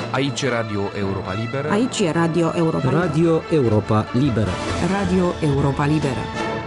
Aici Radio Europa Liberă. Aici e Radio Europa Liberă. Radio Europa Liberă. Radio Europa Liberă.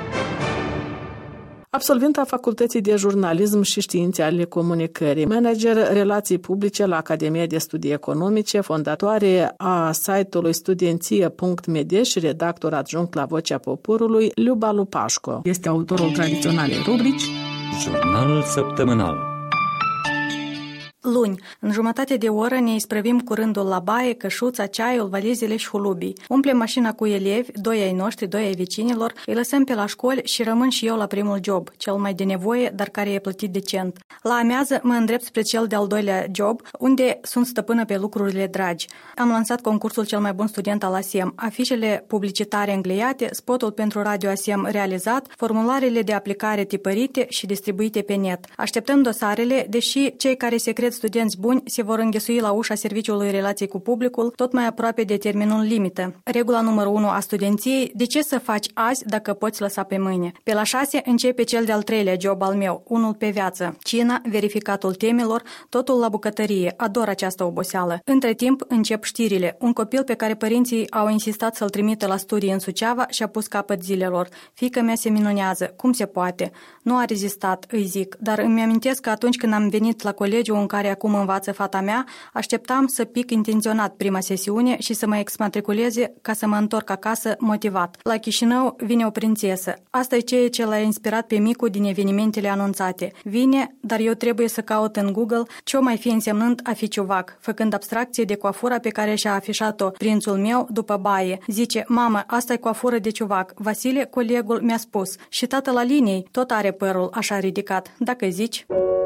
Absolvent a Facultății de Jurnalism și Științe ale Comunicării, manager relații publice la Academia de Studii Economice, fondatoare a site-ului studenție.md și redactor adjunct la Vocea Poporului, Luba Lupașco. Este autorul tradiționalei rubrici Jurnal săptămânal. Luni, în jumătate de oră ne isprăvim cu rândul la baie, cășuța, ceaiul, valizele și hulubii. Umplem mașina cu elevi, 2 ai noștri, 2 ai vecinilor, îi lăsăm pe la școli și rămân și eu la primul job, cel mai de nevoie, dar care e plătit decent. La amiază mă îndrept spre cel de-al doilea job, unde sunt stăpână pe lucrurile dragi. Am lansat concursul cel mai bun student al ASEM, afișele publicitare încheiate, spotul pentru Radio ASEM realizat, formularele de aplicare tipărite și distribuite pe net. Așteptăm dosarele, deși cei care se cred studenți buni se vor înghesui la ușa Serviciului Relații cu Publicul, tot mai aproape de termenul limită. Regula numărul 1 a studenției: de ce să faci azi dacă poți lăsa pe mâine? Pe la 6 începe cel de-al treilea job al meu, unul pe viață. Cina, verificatul temelor, totul la bucătărie. Ador această oboseală. Între timp încep știrile. Un copil pe care părinții au insistat să-l trimită la studii în Suceava și-a pus capăt zilelor. Fiica mea se minunează. Cum se poate? Nu a rezistat, îi zic, dar îmi amintesc că atunci când am venit la colegiul în care acum învață fata mea, așteptam să pic intenționat prima sesiune și să mă exmatriculeze ca să mă întorc acasă motivat. La Chișinău vine o prințesă. Asta e ceea ce l-a inspirat pe Micu din evenimentele anunțate. Vine, dar eu trebuie să caut în Google ce o mai fi însemnând a fi ciuvac, făcând abstracție de coafura pe care și-a afișat-o prințul meu după baie. Zice: mamă, asta e coafură de ciuvac. Vasile, colegul, mi-a spus. Și tatăl la liniei tot are părul așa ridicat. Dacă zici...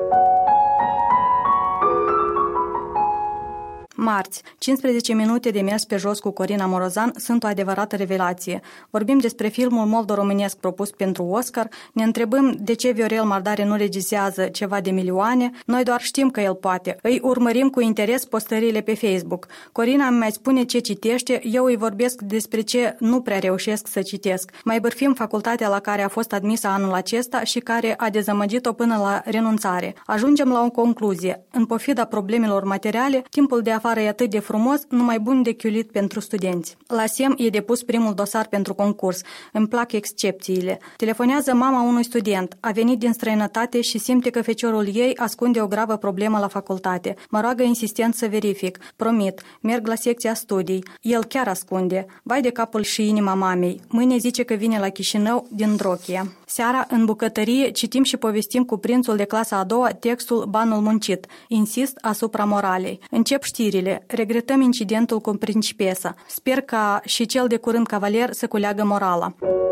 Marți, 15 minute de mers pe jos cu Corina Morozan sunt o adevărată revelație. Vorbim despre filmul moldo-românesc propus pentru Oscar, ne întrebăm de ce Viorel Mardare nu regizează ceva de milioane, noi doar știm că el poate. Îi urmărim cu interes postările pe Facebook. Corina îmi mai spune ce citește, eu îi vorbesc despre ce nu prea reușesc să citesc. Mai bârfim facultatea la care a fost admisă anul acesta și care a dezamăgit-o până la renunțare. Ajungem la o concluzie. În pofida problemelor materiale, timpul de afară e atât de frumos, numai bun de chiulit pentru studenți. La SEM e depus primul dosar pentru concurs. Îmi plac excepțiile. Telefonează mama unui student. A venit din străinătate și simte că feciorul ei ascunde o gravă problemă la facultate. Mă roagă insistent să verific. Promit. Merg la secția studii. El chiar ascunde. Vai de capul și inima mamei. Mâine zice că vine la Chișinău din Drochia. Seara, în bucătărie, citim și povestim cu prințul de clasa a doua textul Banul muncit. Insist asupra moralei. Încep știrile. Regretăm incidentul cu principesa. Sper ca și cel de curând cavaler să culeagă morala.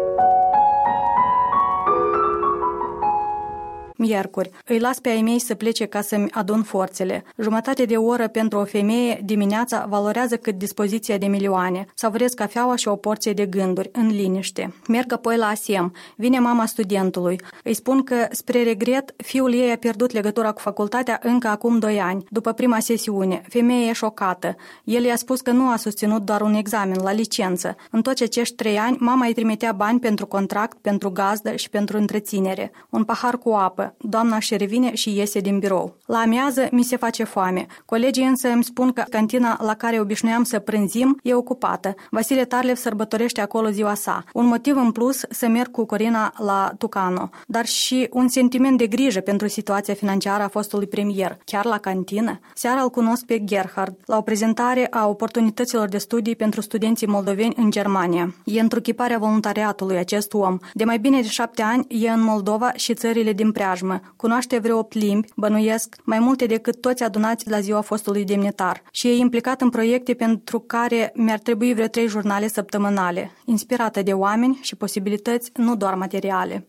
Miercuri. Îi las pe ai mei să plece ca să-mi adun forțele. Jumătate de oră pentru o femeie dimineața valorează cât dispoziția de milioane. Savorez cafeaua și o porție de gânduri, în liniște. Merg apoi la ASEM. Vine mama studentului. Îi spun că, spre regret, fiul ei a pierdut legătura cu facultatea încă acum 2 ani, după prima sesiune. Femeia e șocată. El i-a spus că nu a susținut doar un examen, la licență. În toți acești 3 ani, mama îi trimitea bani pentru contract, pentru gazdă și pentru întreținere. Un pahar cu apă. Doamna și revine și iese din birou. La amiază mi se face foame. Colegii însă îmi spun că cantina la care obișnuiam să prânzim e ocupată. Vasile Tarlev sărbătorește acolo ziua sa. Un motiv în plus să merg cu Corina la Tucano, dar și un sentiment de grijă pentru situația financiară a fostului premier. Chiar la cantină? Seara îl cunosc pe Gerhard la o prezentare a oportunităților de studii pentru studenții moldoveni în Germania. E întruchiparea voluntariatului acest om. De mai bine de 7 ani e în Moldova și țările din preajmă. Cunoaște vreo 8 limbi, bănuiesc, mai multe decât toți adunați la ziua fostului demnitar. Și e implicat în proiecte pentru care mi-ar trebui vreo 3 jurnale săptămânale, inspirată de oameni și posibilități, nu doar materiale.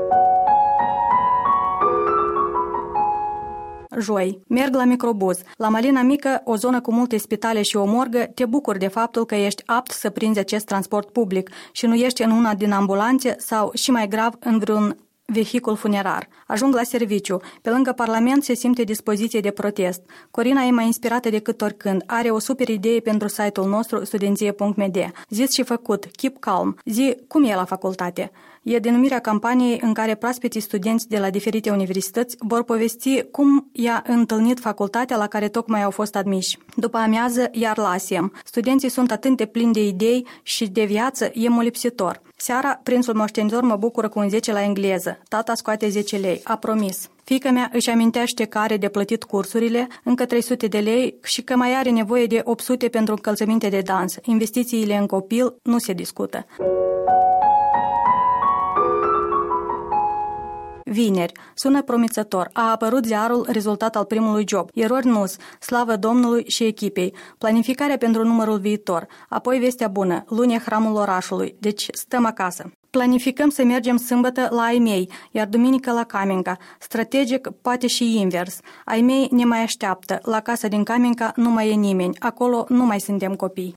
Joi. Merg la microbuz. La Malina Mică, o zonă cu multe spitale și o morgă, te bucuri de faptul că ești apt să prinzi acest transport public și nu ești în una din ambulanțe sau, și mai grav, în vreun vehicul funerar. Ajung la serviciu. Pe lângă Parlament se simte dispoziție de protest. Corina e mai inspirată decât oricând. Are o super idee pentru site-ul nostru studenție.md. Zis și făcut. Keep calm. Zi, cum e la facultate? E denumirea campaniei în care proaspeții studenți de la diferite universități vor povesti cum i-a întâlnit facultatea la care tocmai au fost admiși. După amiază, iar la ASEM. Studenții sunt atât de plini de idei și de viață, e molipsitor. Seara, prințul moștenitor mă bucură cu un 10 la engleză. Tata scoate 10 lei. A promis. Fiica mea își amintește că are de plătit cursurile, încă 300 de lei și că mai are nevoie de 800 pentru încălțăminte de dans. Investițiile în copil nu se discută. Vineri. Sună promițător. A apărut ziarul rezultat al primului job. Erori nus. Slavă Domnului și echipei. Planificarea pentru numărul viitor. Apoi vestea bună. Luni e hramul orașului. Deci stăm acasă. Planificăm să mergem sâmbătă la ai mei, iar duminică la Caminca. Strategic, poate și invers. Ai mei ne mai așteaptă. La casa din Caminca nu mai e nimeni. Acolo nu mai suntem copii.